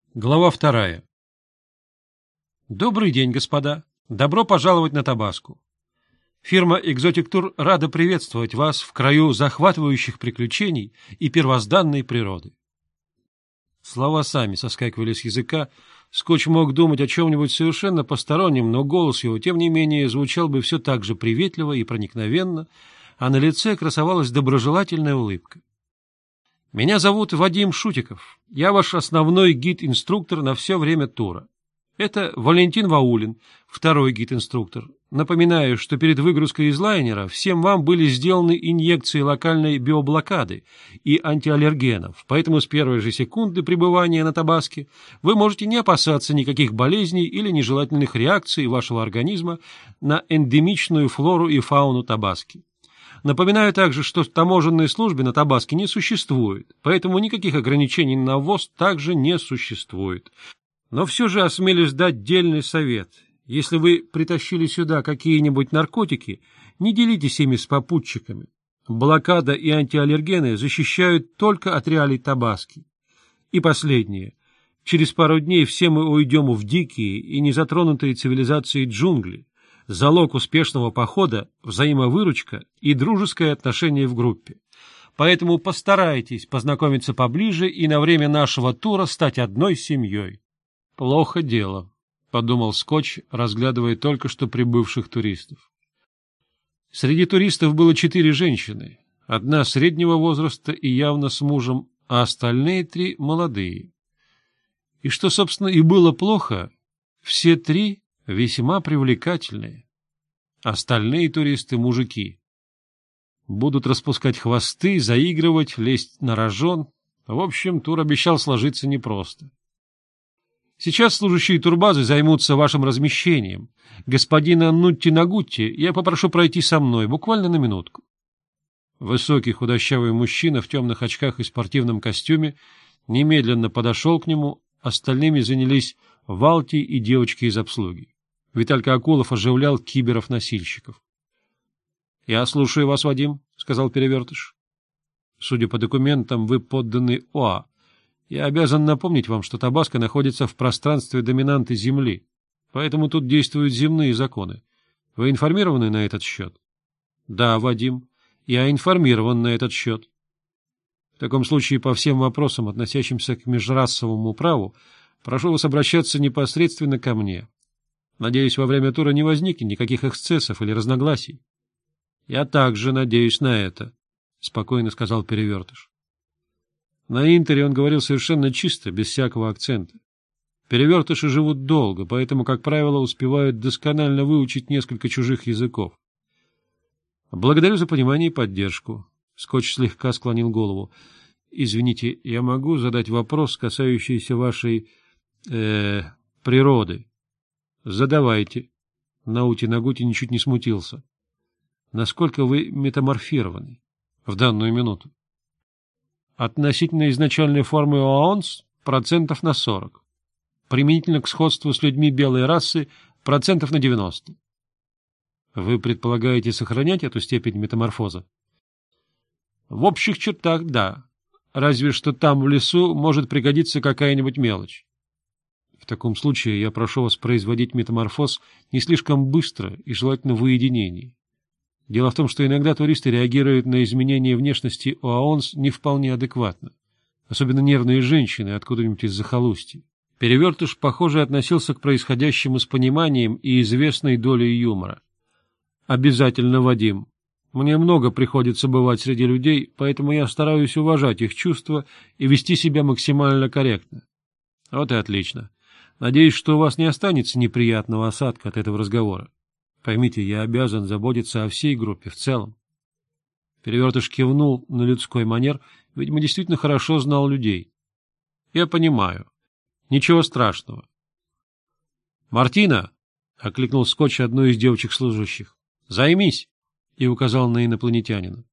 Глава 2. Добрый день, господа. Добро пожаловать на Табаску. Фирма «Экзотик Тур» рада приветствовать вас в краю захватывающих приключений и первозданной природы. Слова сами соскакивали с языка. Скотч мог думать о чем-нибудь совершенно постороннем, но голос его, тем не менее, звучал бы все так же приветливо и проникновенно, а на лице красовалась доброжелательная улыбка. Меня зовут Вадим Шутиков. Я ваш основной гид-инструктор на все время тура. Это Валентин Ваулин, второй гид-инструктор. Напоминаю, что перед выгрузкой из лайнера всем вам были сделаны инъекции локальной биоблокады и антиаллергенов, поэтому с первой же секунды пребывания на Табаске вы можете не опасаться никаких болезней или нежелательных реакций вашего организма на эндемичную флору и фауну Табаски. Напоминаю также, что таможенной службы на Табаске не существует, поэтому никаких ограничений на ввоз также не существует. Но все же осмелюсь дать дельный совет. Если вы притащили сюда какие-нибудь наркотики, не делитесь ими с попутчиками. Блокада и антиаллергены защищают только от реалий Табаски. И последнее. Через пару дней все мы уйдем в дикие и незатронутые цивилизацией джунгли. Залог успешного похода – взаимовыручка и дружеское отношение в группе. Поэтому постарайтесь познакомиться поближе и на время нашего тура стать одной семьей. — Плохо дело, — подумал Скотч, разглядывая только что прибывших туристов. Среди туристов было 4 женщины, одна среднего возраста и явно с мужем, а остальные 3 молодые. И что, собственно, и было плохо, все 3 весьма привлекательные. Остальные туристы — мужики. Будут распускать хвосты, заигрывать, лезть на рожон. В общем, тур обещал сложиться непросто. Сейчас служащие турбазы займутся вашим размещением. Господина Нутти-Нагутти я попрошу пройти со мной, буквально на минутку. Высокий худощавый мужчина в темных очках и спортивном костюме немедленно подошел к нему, остальными занялись Валти и девочки из обслуги. Виталька Акулов оживлял киберов-носильщиков. — Я слушаю вас, Вадим, — сказал Перевертыш. — Судя по документам, вы подданный ОА. Я обязан напомнить вам, что Табаско находится в пространстве доминанты Земли, поэтому тут действуют земные законы. Вы информированы на этот счет? — Да, Вадим, я информирован на этот счет. В таком случае по всем вопросам, относящимся к межрасовому праву, прошу вас обращаться непосредственно ко мне. Надеюсь, во время тура не возникнет никаких эксцессов или разногласий. — Я также надеюсь на это, — спокойно сказал Перевертыш. На Интере он говорил совершенно чисто, без всякого акцента. Перевертыши живут долго, поэтому, как правило, успевают досконально выучить несколько чужих языков. — Благодарю за понимание и поддержку. Скотч слегка склонил голову. — Извините, я могу задать вопрос, касающийся вашей... природы? — Задавайте. Наути-Нагути ничуть не смутился. — Насколько вы метаморфированы в данную минуту? — Относительно изначальной формы ОАОНС процентов на 40. Применительно к сходству с людьми белой расы процентов на 90. Вы предполагаете сохранять эту степень метаморфоза? — В общих чертах, да. Разве что там в лесу может пригодиться какая-нибудь мелочь. В таком случае я прошу вас производить метаморфоз не слишком быстро и желательно в уединении. Дело в том, что иногда туристы реагируют на изменения внешности ОАОНС не вполне адекватно, особенно нервные женщины откуда-нибудь из захолустья. Перевертыш, похоже, относился к происходящему с пониманием и известной долей юмора. Обязательно, Вадим. Мне много приходится бывать среди людей, поэтому я стараюсь уважать их чувства и вести себя максимально корректно. Вот и отлично. Надеюсь, что у вас не останется неприятного осадка от этого разговора. Поймите, я обязан заботиться о всей группе в целом. Перевертыш кивнул на людской манер, видимо, действительно хорошо знал людей. — Я понимаю. Ничего страшного. — Мартина! — окликнул Скотч одну из девочек-служащих. — Займись! — и указал на инопланетянина.